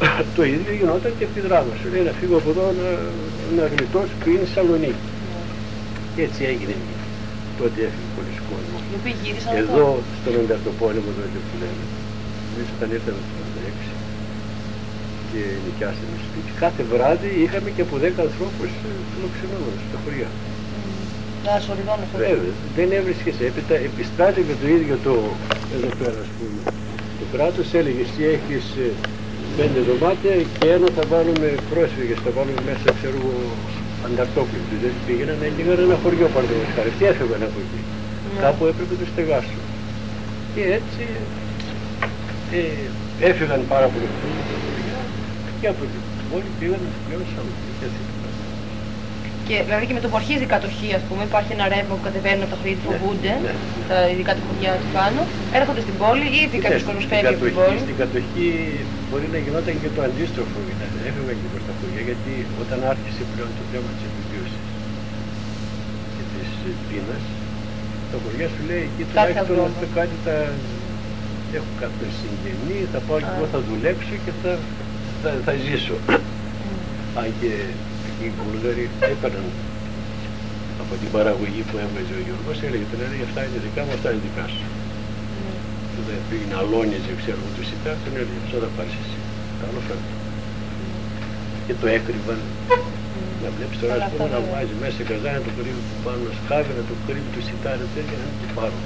το ίδιο γινόταν και επί δράμα. Σου λέει να φύγω από εδώ να γλιτώσω που είναι Σαλονίκη. Και έτσι έγινε. Τότε έφυγε πολλοί κόσμος. Εδώ στον Ανταρτοπόλεμο τότε που λέμε, εμείς όταν ήρθαμε το 1946 και νοικιάσαμε σπίτι, κάθε βράδυ είχαμε και από 10 ανθρώπους φιλοξενούμενους στα χωριά. Βέβαια, δεν έβρισκες έπειτα, επιστράτευε το ίδιο το, εδώ πέρα ας πούμε, το κράτος έλεγε εσύ έχεις 5 δωμάτια και ένα θα βάλουμε πρόσφυγες, θα βάλουμε μέσα ξέρω Ανταρτόπουλο, δεν πήγαιναν να έγιναν ένα χωριό παραδείγματος χάρη, τι έφευγαν από εκεί, κάπου έπρεπε να το στεγάσουν. Και έτσι έφυγαν πάρα πολλοί και από την πόλη πήγαν πλέον Σαλονίκη. Και δηλαδή και με το που αρχίζει η κατοχή, ας πούμε, υπάρχει ένα ρεύμα που κατεβαίνουν από τα χωριά που φοβούνται, ειδικά τα χωριά του πάνω, έρχονται στην πόλη ή ήδη κάποιος κόσμος φεύγει από την πόλη. Στην κατοχή μπορεί να γινόταν και το αντίστροφο, έφευγαν και προς τα χωριά, γιατί όταν άρχισε πλέον το θέμα της επιβίωσης και της πείνας, τα χωριά σου λέει εκεί τουλάχιστον αυτό κάτι έχω κάποιο συγγενή, θα πάω και εγώ θα δουλέψω και θα ζήσω. Αν και οι Βούλγαροι έπαιρναν από την παραγωγή που έβγαζε ο Γιώργος, έλεγε τον έλεγε αυτά είναι δικά μου, αυτά είναι δικά σου. Του δεν πήγαινε αλώνιζε, ξέρω εγώ, του σιτά, τον έλεγε αυτό θα πάρεις εσύ. Τα άλλο φέρνει. Και το έκρυβαν. Να βλέπεις τώρα ας πούμε να βάζει μέσα σε καζάνια το κρύβι του πάνω, να σκάβει το κρύβι του σιτάρι τέτοια να μην το πάρουν.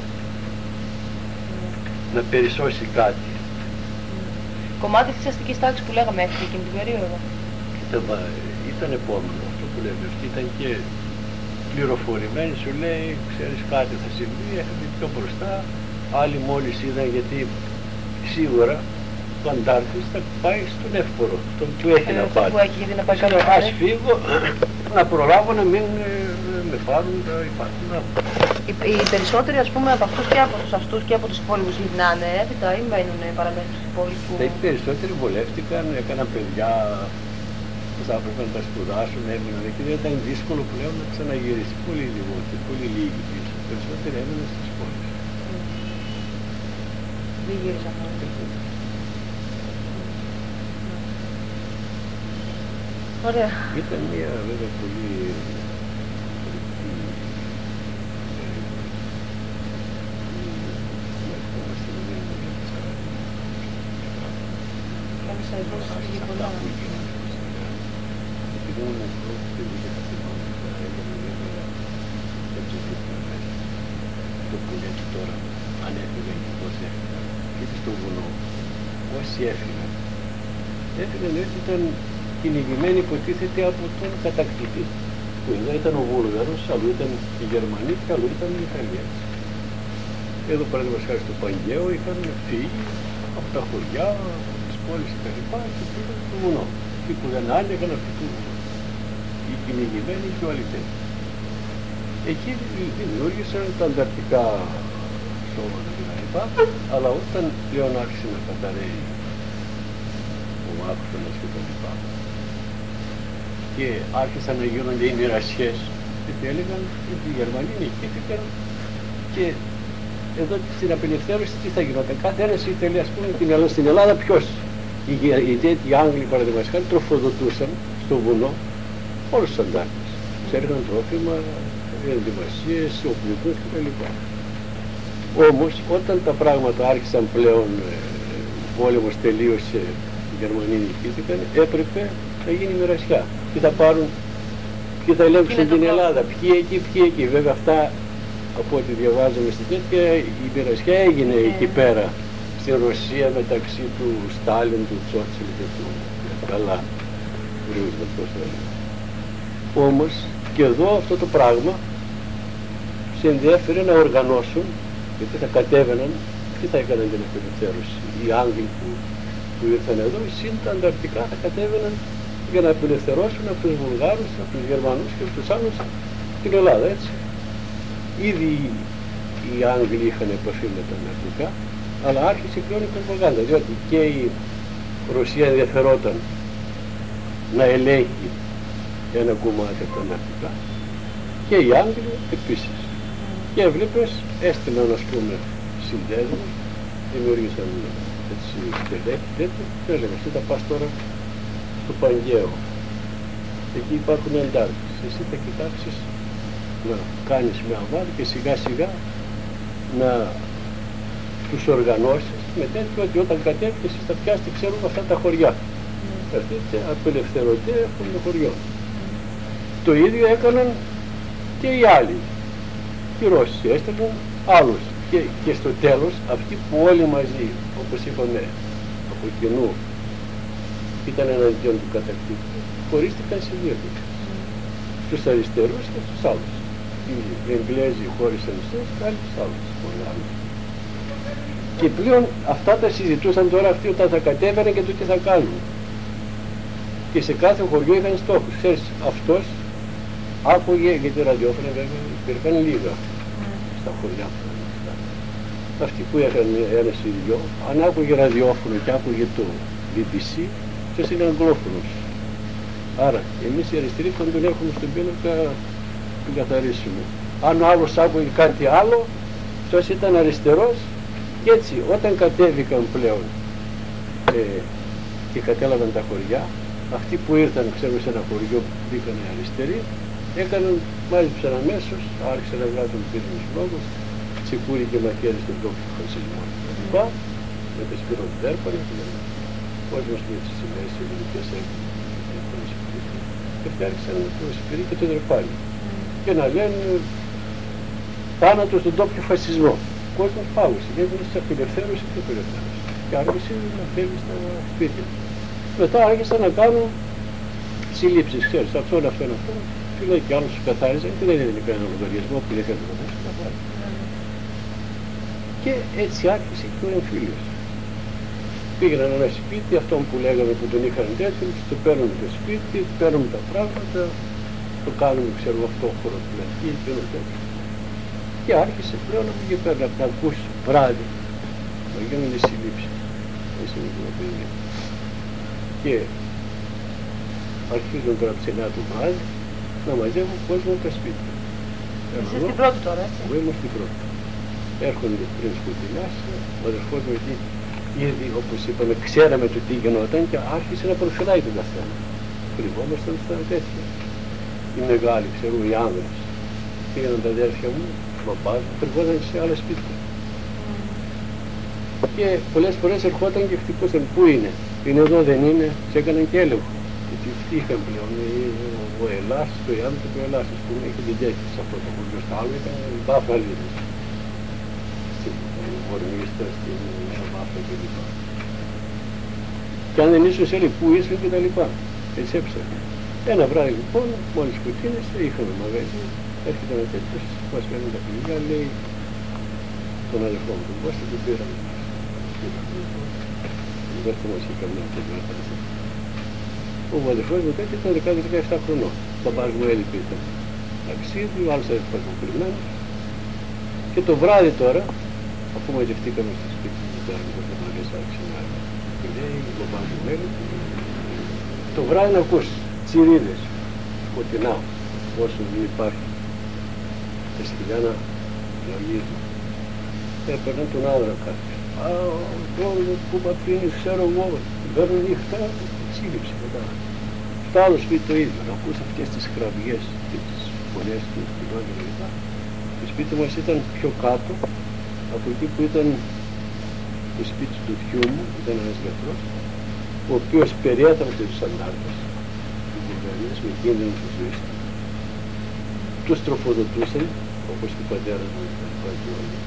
Να περισσώσει κάτι. Κομμάτι της αστικής τάξης που λέγαμε έφυγε εκείνη την περίοδο. Ήταν επόμενο αυτό που λέμε, αυτή ήταν και πληροφορημένη, σου λέει, ξέρεις κάτι θα συμβεί, έφυγε πιο μπροστά, άλλοι μόλις είδαν γιατί σίγουρα το Αντάρτης θα πάει στον εύπορο, τον που έχει να πάει. Ας φύγω, να προλάβω να μην με πάρουν, υπάρχουν να... Οι περισσότεροι ας πούμε από αυτούς και από τους αστούς και από τους υπόλοιπους γυρνάνε έπειτα ή μένουν παραμένουν στις πόλεις που... Οι περισσότεροι βολεύτηκαν, έκαναν παιδιά που θα έπρεπε να τα σπουδάσουν, έμειναν εκεί, δεν ήταν δύσκολο πλέον να ξαναγυρίσει. Πολύ λιγότεροι, πολύ λίγοι πίσω. Οι περισσότεροι έμειναν στις πόλεις. Δεν γύρισαν μόνο. Ωραία. Ήταν μια βέβαια πολύ... Το που λέει τώρα, αν έφυγαν και πώς έφυγαν, και στο βουνό, όσοι έφυγαν έτσι ήταν κυνηγημένοι υποτίθεται από τον κατακτητή, που εδώ ήταν ο Βούλγαρος, αλλού ήταν οι Γερμανοί και αλλού ήταν οι Ιταλιές. Εδώ παραδείγματος χάρη στο Παγκαίο είχαν φύγει από τα χωριά, από τις πόλεις και τα λοιπά και πήγαν στο βουνό. Εκεί που δεν άνοιγαν αυτοί του οι κυνηγημένοι και ο αληθές. Εκεί δημιούργησαν τα ανταρκτικά σώματα κλπ. Αλλά όταν πλέον άρχισε να καταραίει ο άξονας κτλ. Και άρχισαν να γίνονται οι μοιρασιές, γιατί έλεγαν ότι οι Γερμανοί νικήθηκαν και εδώ στην απελευθέρωση τι θα γινόταν. Κάθε ένας ήθελε, ας πούμε, στην Ελλάδα ποιος. Οι Άγγλοι παραδείγματος χάρη τροφοδοτούσαν στο βουνό όλους τους αντάρτες. Ξέρουν τρόφιμα, ενδυμασίες, οπλικούς κτλ. Όμως όταν τα πράγματα άρχισαν πλέον, ο πόλεμος τελείωσε, οι Γερμανοί νικήθηκαν, έπρεπε να γίνει μοιρασιά. Ποιοι θα πάρουν, ποιοι θα ελέγξουν την Ελλάδα, ποιοι εκεί. Βέβαια αυτά από ό,τι διαβάζουμε στην τέτοια, η μοιρασιά έγινε εκεί πέρα, στη Ρωσία μεταξύ του Στάλιν, του Τσότσιλ και του καλά Ρούσβελτ, πώς το έλεγε. Όμως και εδώ αυτό το πράγμα σε ενδιέφερε να οργανώσουν, γιατί θα κατέβαιναν, ποιοι θα έκαναν την απελευθέρωση. Οι Άγγλοι που ήρθαν εδώ, συν τα ανταρκτικά θα κατέβαιναν για να απελευθερώσουν από τους Βουλγάρους, από τους Γερμανούς και από τους άλλους την Ελλάδα, έτσι. Ήδη οι Άγγλοι είχαν επαφή με τα ανταρκτικά, αλλά άρχισε πλέον η προπαγάνδα, διότι και η Ρωσία ενδιαφερόταν να ελέγχει ένα κομμάτι από τα ανταρκτικά και οι Άγγλοι επίσης. Και έβλεπες, έστειλαν ας πούμε συνδέσμους, δημιούργησαν έτσι στελέχη τέτοιο, και έλεγα, εσύ θα πας τώρα στο Παγκαίο. Εκεί υπάρχουν εντάρτες. Εσύ θα κοιτάξεις να κάνεις μια ομάδα και σιγά σιγά να τους οργανώσεις με τέτοιο ότι όταν κατέβει εσείς θα πιάσετε, ξέρουμε, αυτά τα χωριά. Θα έρθετε απελευθερωτέ από το χωριό. Το ίδιο έκαναν και οι άλλοι. Οι Ρώσοι έστελναν άλλους. Και στο τέλος αυτοί που όλοι μαζί, όπως είπαμε, από κοινού ήταν εναντίον του κατακτήτη, χωρίστηκαν σε δύο δίκες. Στους αριστερούς και στους άλλους. Οι Εγγλέζοι χώρισαν στους και άλλοι στους άλλους. Και πλέον αυτά τα συζητούσαν τώρα αυτοί όταν θα κατέβαιναν και το τι θα κάνουν. Και σε κάθε χωριό είχαν στόχους. Ξέρεις, αυτός άκουγε, γιατί ραδιόφωνα βέβαια υπήρχαν λίγα στα χωριά. Αυτοί που είχαν ένα ή δυο, αν άκουγε ραδιόφωνο και άκουγε το BBC, αυτός είναι αγγλόφωνος. Άρα, εμείς οι αριστεροί θα τον έχουμε στον πίνακα τον καθαρίσουμε. Αν ο άλλος άκουγε κάτι άλλο, αυτός ήταν αριστερός. Και έτσι, όταν κατέβηκαν πλέον και κατέλαβαν τα χωριά, αυτοί που ήρθαν, ξέρουμε, σε ένα χωριό που μπήκαν αριστεροί, μάλισαν αμέσως, άρχισαν να βγάζουν πύρινους λόγους, τσικούρι και μαχαίρι στον τόπο του φασισμού. Με τα σπυροδέρπανα, ο κόσμος με τις σημαίες ελληνικές έκδοσες και φτιάξαν το σπυρί και το δρεπάνι. Και να λένε θάνατο στον τόπιο φασισμό. Ο κόσμος πάγωσε, έγινε σε απελευθέρωση και απελευθέρωση. Και άρχισε να φεύγει στα σπίτια. Μετά άρχισαν να κάνουν συλλήψεις, ξέρεις, αυτόν. Φίλοι και άλλους τους καθάριζαν και δεν έδινε κανένα λογαριασμό που δεν έκανε να πάρει. Και έτσι άρχισε και ο εμφύλιος. Πήγαιναν ένα σπίτι, αυτόν που λέγαμε που τον είχαν τέτοιο, το παίρνουν το σπίτι, παίρνουν τα πράγματα, το κάνουμε, ξέρω, αυτό χωροφυλακή και όλο τέτοιο. Και άρχισε πλέον από εκεί πέρα να ακούς βράδυ, να γίνονται συλλήψεις. Και αρχίζουν τώρα από τις 9 του βράδυ να μαζεύουν κόσμο από τα σπίτια. Είσαι στην πρώτη τώρα, έτσι. Εγώ είμαι στην πρώτη. Έρχονται πριν σκοτεινάσει, ο αδερφός μου εκεί ήδη, όπως είπαμε, ξέραμε το τι γινόταν και άρχισε να προφυλάει τον καθένα. Κρυβόμασταν στα τέτοια. Οι μεγάλοι, ξέρω, οι άνδρες. Πήγαιναν τα αδέρφια μου, ο παπάς μου, κρυβόταν σε άλλα σπίτια. Και πολλές φορές ερχόταν και χτυπούσαν. Πού είναι, είναι εδώ, δεν είναι, σε έκαναν και έλεγχο. Γιατί είχαν πλέον ο Ελλάς, το Ιάννη και το Ελλάς, ας πούμε, είχε δικαίωμα σε αυτό το χωριό. Στα άλλα ήταν οι Μπάφαλίδες. Στην Ορμίστα, στην Νέα κλπ. Και αν δεν ήσουν σε πού ήσουν και τα λοιπά. Έτσι έψαχνα. Ένα βράδυ λοιπόν, μόλις σκοτίνησε, είχαμε μαγαζί, έρχεται ένα τέτοιος, μας παίρνει τα πληγιά, λέει τον αδερφό μου τον Κώστα, τον πήραμε. Δεν θυμάσαι καμιά τέτοια παραστασία. Ο αδερφός μου τέτοιο ήταν 17 χρονών. Ο παπάς μου έλειπε, ήταν ταξίδι, ο άλλος αδερφός μου κρυμμένος. Και το βράδυ τώρα, αφού μαζευτήκαμε στο σπίτι του τώρα, με το μαγαζί άρχισε να λέει, ο παπάς μου έλειπε. Το βράδυ να ακούς τσιρίδες, σκοτεινά, όσο δεν υπάρχει, τα σκυλιά να λογίζουν. Έπαιρναν τον άδρα κάποιον. Α, τώρα που μ' αφήνεις, ξέρω εγώ, παίρνουν νύχτα, σύλληψη μετά. Στο άλλο σπίτι το ίδιο, να ακούς αυτές τις κραυγές και τις φωνές του σκυλών και λοιπά. Το σπίτι μας ήταν πιο κάτω, από εκεί που ήταν το σπίτι του θειού μου, ήταν ένας γιατρός, ο οποίος περιέτρεψε τους αντάρτες, τους Βουλγαρίες, με κίνδυνο στη ζωή του. Τους τροφοδοτούσαν, όπως και ο πατέρας μου και όλοι.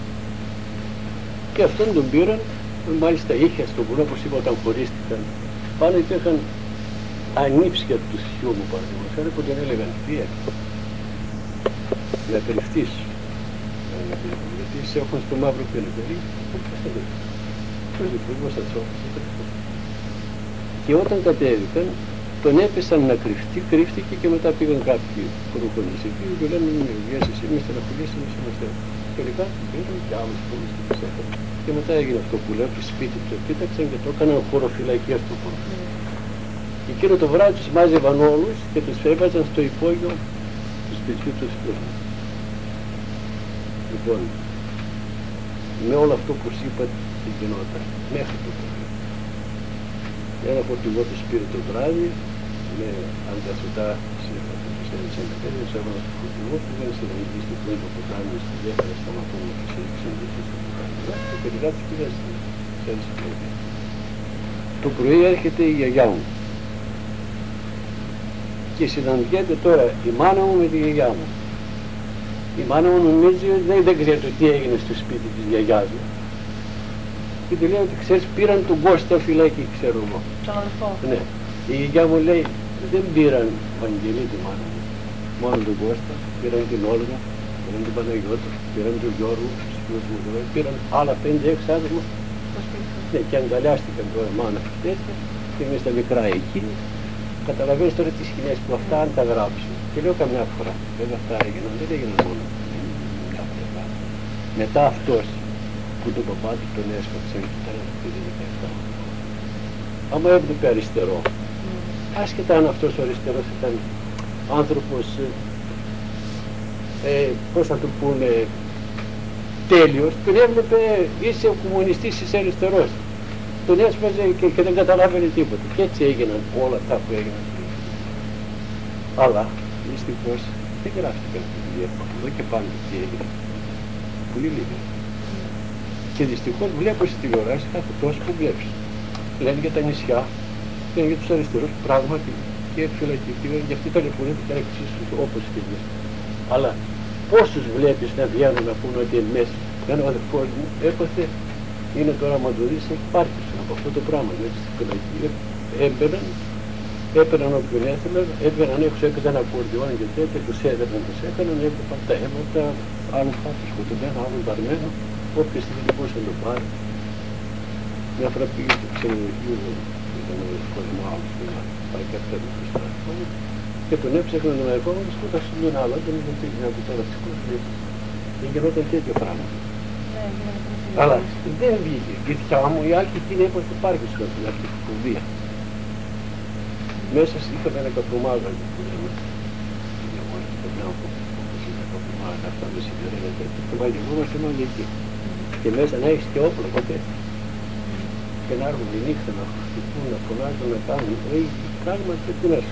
Και αυτόν τον πήραν, μάλιστα είχε στο βουνό, όπως είπα, όταν χωρίστηκαν, πάνω υπήρχαν ανήψια του θειού μου, παραδείγματος, που τον έλεγαν θεία, να κρυφτείς, γιατί σε έχουν στο μαύρο πενεκερί, τους δικούς μας ατσόφους. Και όταν κατέβηκαν, τον έπεσαν να κρυφτεί, κρύφτηκε και μετά πήγαν κάποιοι προχωρείς εκεί και λένε μην βγες εσύ, μη στεναχωρήσεις, εμείς είμαστε. Τελικά πήγαν και άλλους πολλούς και τους έφεραν. Και μετά έγινε αυτό που λέω, το σπίτι του επίταξαν και το έκαναν χωροφυλακή αυτό που. Και εκείνο το βράδυ τους μάζευαν όλους και τους έβαζαν στο υπόγειο του σπιτιού του σπίτου. Λοιπόν, με όλο αυτό που είπα τι γινόταν μέχρι το πρωί. Ένα φορτηγό τους πήρε το βράδυ με ανταθωτά σε 4-5 έβαλαν στο φορτηγό, πήγαν στην ελληνική στην πλήρη το ποτάμι, στη Γέφυρα, σταματούν και σε εξηγήσεις στο ποτάμι. Και τελικά τους πήγαν στην πλήρη. Το πρωί έρχεται η γιαγιά μου και συναντιέται τώρα η μάνα μου με τη γιαγιά μου. Η μάνα μου νομίζει ότι δεν ξέρει το τι έγινε στο σπίτι της γιαγιάς μου. Και του λέει ότι ξέρεις πήραν τον Κώστα φυλακή, ξέρω εγώ. Τον αδελφό. Ναι. Η γιαγιά μου λέει δεν πήραν Βαγγελή τη μάνα μου. Μόνο τον Κώστα, πήραν την Όλγα, πήραν τον Παναγιώτο, πήραν τον Γιώργο, πήραν άλλα 5-6 άτομα. Ναι, και αγκαλιάστηκαν τώρα μάνα και τέτοια και εμείς τα μικρά εκεί. Καταλαβαίνεις τώρα τις σκηνές που αυτά αν τα γράψει. Και λέω καμιά φορά, βέβαια αυτά έγιναν, δεν έγιναν μόνο μια φορά. Μετά αυτός που τον παπά του τον έσπαξε και ήταν ένα παιδί 17. Άμα έβλεπε αριστερό, άσχετα αν αυτός ο αριστερός ήταν άνθρωπος, πώς να του πούνε, τέλειος, τον έβλεπε είσαι ο κομμουνιστής, είσαι αριστερός. Τον έσπαζε και δεν καταλάβαινε τίποτα. Και έτσι έγιναν όλα αυτά που έγιναν. Αλλά δυστυχώς δεν γράφτηκαν στη βιβλία από εδώ και πάνω τι έγινε. Πολύ λίγα. Και δυστυχώς βλέπω στις τηλεοράσεις κάθε τόσο που βλέπεις. Λένε για τα νησιά, λένε για τους αριστερούς, πράγματι και φυλακιστήκαν και αυτοί ταλαιπωρήθηκαν και εξίσου όπως και εμείς. Αλλά πόσους βλέπεις να βγαίνουν να πούνε ότι εμείς, ένα ο αδερφός μου έπαθε, είναι τώρα μαντουδής, έχει πάρκισον από αυτό το πράγμα. Γιατί στη φυλακή έπαιρναν όποιον έθελαν, έπαιρναν έξω, έκαναν ακορδιόν και τέτοια, τους έδερναν, τους έκαναν, έβλεπαν τα αίματα, άλλον χάθος σκοτωμένο, άλλον βαρμένο, όποια στιγμή μπορούσε να το πάρει. Μια φορά πήγε στο ξενοδοχείο, ήταν ο αδερφός μου άλλος που να πάει και αυτά του στρατό και τον έψαχναν τον αδερφό μου, σκότασαν τον άλλο, δεν ήταν τι να του τώρα τις κόφτες. Δεν γινόταν τέτοιο πράγμα. Αλλά δεν βγήκε. Η δικιά μου η άλλη εκείνη έπρεπε το πάρκισον, την αρχιφοβία. Μέσα είχαμε ένα καπρομάγα που λέμε. Όπως είναι τα καπρομάγα, αυτά με σιδερένα τέτοια. Και μαγευόμαστε μόνο εκεί. Και μέσα να έχεις και όπλο ποτέ. Και να έρχονται νύχτα να χτυπούν, να φωνάζουν, να κάνουν. Πράγμα και τι να σου